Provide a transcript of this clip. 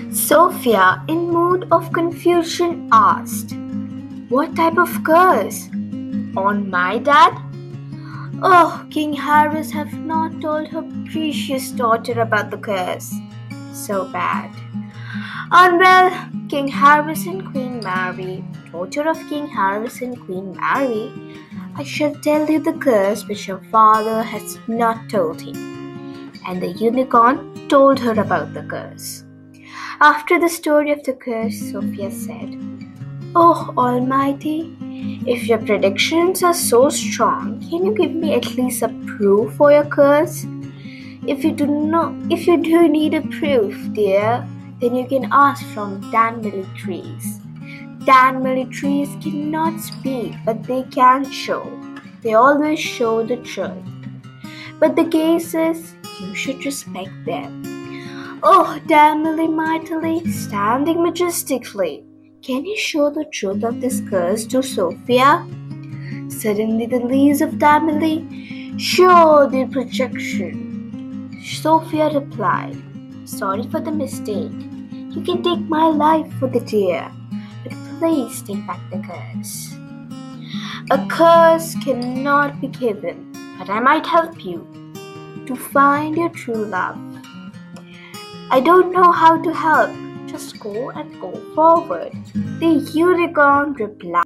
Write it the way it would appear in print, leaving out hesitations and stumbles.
Sophia, in mood of confusion, asked, "What type of curse? On my dad?" Oh, King Harris have not told her precious daughter about the curse. So bad. Well, King Harris and Queen Mary, daughter of King Harris and Queen Mary, I shall tell you the curse which your father has not told him. And the unicorn told her about the curse. After the story of the curse, Sophia said, "Oh, Almighty, if your predictions are so strong, can you give me at least a proof for your curse? If you do need a proof, dear, then you can ask from Danmilly trees. Danmilly trees cannot speak, but they can show. They always show the truth. But the case is, you should respect them." Oh, Danmilly mightily, standing majestically, can you show the truth of this curse to Sophia? Suddenly the leaves of Danmilly show the projection. Sophia replied, "Sorry for the mistake. You can take my life for the dear, but please take back the curse." A curse cannot be given, but I might help you to find your true love. I don't know how to help. Just go and go forward. The unicorn replied.